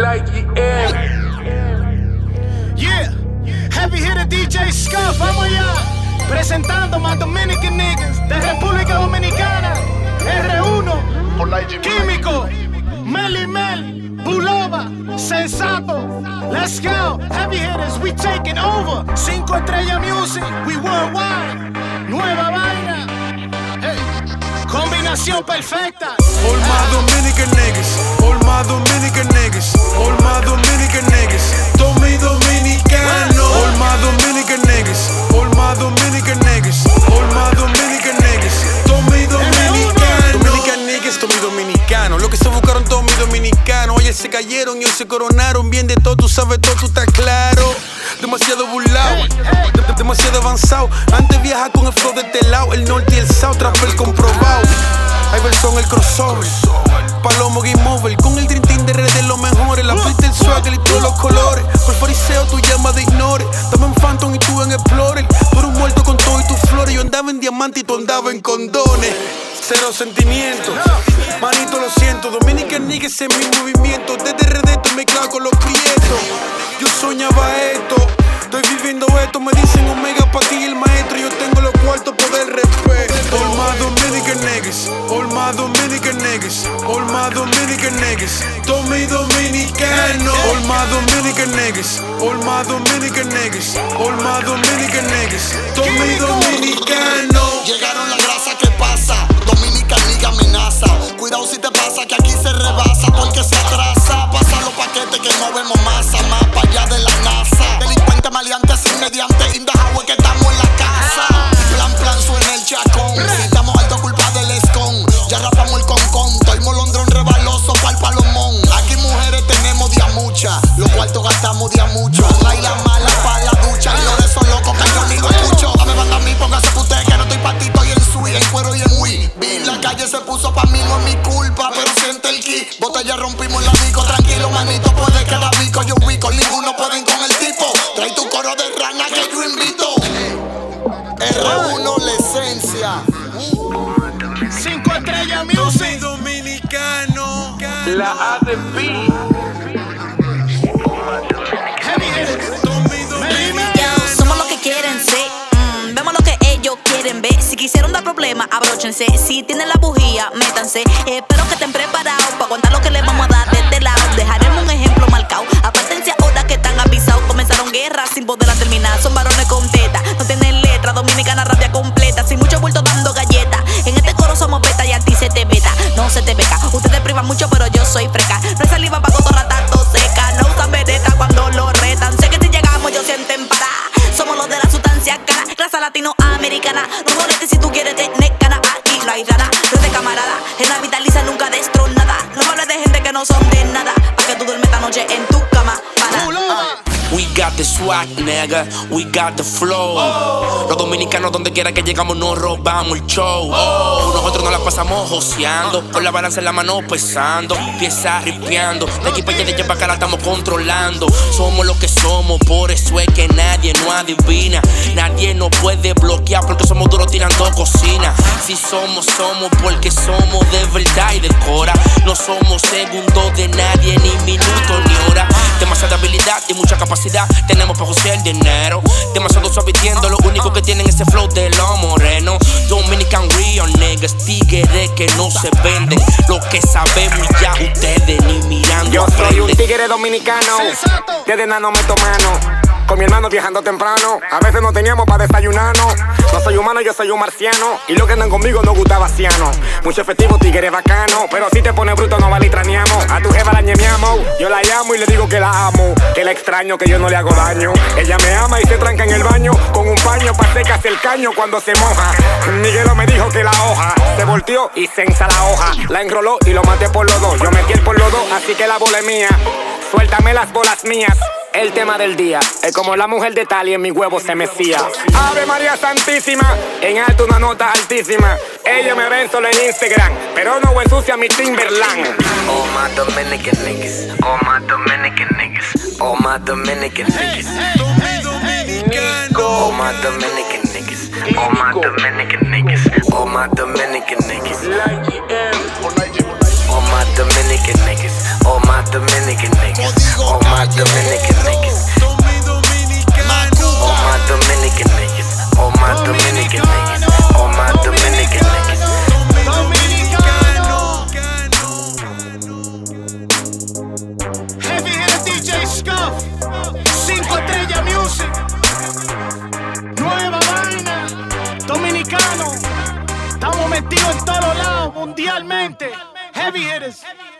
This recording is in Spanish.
Yeah, heavy hitter DJ Scuff, vamos allá. Presentando más Dominican niggas de República Dominicana. R1, Químico, Melly Mel, Bulova, Sensato. Let's go, heavy hitters, we taking over. 5 Estrella Music, we worldwide. Nueva vaina, hey. Combinación perfecta. All my Dominican niggas, all my Dominican niggas, all my Dominican niggas, Tommy Dominicano. All my Dominican niggas, all my Dominican niggas, all my Dominican niggas, Tommy Dominicano. Dominican niggas, Tommy Dominicano. Lo que se buscaron Tommy Dominicano. Ayer se cayeron y hoy se coronaron. Bien de todo, tú sabes todo, tú estás claro. Demasiado burlao, demasiado avanzado. Antes viaja con el flow de este lado, el norte y el south, trapper comprobado. Hay versión el crossover, Palomo Game Over, con el Dream Team de redes los mejores. La pista, el swagger y todos los colores. Por fariseo tu llama de ignore. Estaba en Phantom y tú en Explorer. Tú eres un muerto con todo y tus flores. Yo andaba en diamante y tú andabas en condones. Cero sentimientos, manito lo siento. Dominican niggas en mi movimiento. Desde redeto mezclado con los prietos. Yo soñaba esto, estoy viviendo esto. Me dicen Omega pa' ti el maestro. Yo tengo los cuartos por el respeto. All my Dominican niggas, all my Dominican niggas, all my Dominican niggas, Tommy Dominicano. All my Dominican niggas, all my Dominican niggas, all my Dominican niggas, Tommy Dominicano. Llegaron la grasa, ¿qué pasa? Dominican nigga amenaza. Cuidado si te pasa que aquí se rebasa. Porque se atrasa, pasa los paquetes que no vemos masa. Más para allá de la NASA. Delincuente, maleante, sin mediante. In the highway que estamos en la casa. Plan, suena el chacón. Si estamos alto, culpa del escon. Ya rapamos el concón. Estoy molondrón rebaloso pa'l palomón. Aquí mujeres tenemos día mucha. Los cuartos gastamos día mucho. La y la mala pa' la ducha. Y los de esos locos que yo ni lo escucho. Dame banda a mí, póngase pa' usted que no estoy pa' ti. Estoy en sui, en cuero y en Wii. La calle se puso pa' mí, no es mi culpa. Pero siente el ki. Botella rompimos la disco. Tranquilo, manito, puede quedar bico. Yo wico, ninguno pueden con el tipo. Trae tu coro de rana que yo invito. R1 la esencia. 5 Estrella Tommy Music. Dominicano. La ADP. Heavy hitters. Tommy Dominicano. Somos lo que quieren ser. Vemos lo que ellos quieren ver. Si quisieron dar problemas, abróchense. Si tienen la bujía, métanse. Espero que estén preparados para aguantar lo que les vamos a dar de este lado. Dejaremos un ejemplo marcado. Apártense ahora que están avisados. Comenzaron guerras sin poderla terminar. Son varones con teta, no tienen letra. Dominicana rabia completa, sin mucho bulto dando galletas. En este coro somos beta y a ti se te beta. No se te beca, ustedes privan mucho pero yo soy freca. No hay saliva pa' cotorra tanto seca. No usan vereta cuando lo retan. Sé que si llegamos ellos sienten para. Somos los de la sustancia cara. Raza latinoamericana. No molestes si tú quieres tener gana. Aquí no hay rara, no es de camarada. En la vitaliza nunca destronada. No me hables de gente que no son de nada. Pa' que tú duermes esta noche en tu cama. Para. We got the swag, nigga, we got the flow. Los dominicanos donde quiera que llegamos nos robamos el show. Nosotros nos la pasamos joseando, con la balanza en la mano pesando, piezas ripiando. De aquí para allá, de allá para acá la estamos controlando. Somos lo que somos, por eso es que nadie nos adivina. Nadie nos puede bloquear porque somos duros tirando cocina. Si somos, somos porque somos de verdad y de cora. No somos segundos de nadie, ni minutos ni hora. Demasiada habilidad y mucha capacidad tenemos para josear el dinero. Demasiado suavitiendo, lo único que tienen es ese flow de los morenos. Dominican real niggas, tigres que no se venden. Lo que sabemos ya ustedes ni mirando. Yo soy un tigre dominicano, desde nano meto mano. Con mi hermano viajando temprano, a veces no teníamos para desayunarnos. No soy humano, yo soy un marciano. Y los que andan conmigo no gusta vaciano. Mucho efectivo, tigre bacano. Pero si te pones bruto no valitraneamos. A tu jefa la ñemeamos. Yo la llamo y le digo que la amo, que la extraño, que yo no le hago daño. Ella me ama y se tranca en el baño con un paño pa' secarse el caño cuando se moja. Miguelo me dijo que la hoja se volteó y se ensa la hoja. La enroló y lo maté por los dos. Yo metí el por los dos, así que la bola es mía. Suéltame las bolas mías. El tema del día es como la mujer de Tali en mi huevo se mecía. Ave María Santísima, en alto una nota altísima. Ella me ven solo en Instagram, pero no ensucia mi Timberland. All my Dominican niggas, all my Dominican niggas, all my Dominican niggas, Tommy Dominicano. all my Dominican niggas, all my Dominican niggas, all my Dominican niggas, all my Dominican niggas, all my Dominican niggas. mundialmente. Heavy hitters.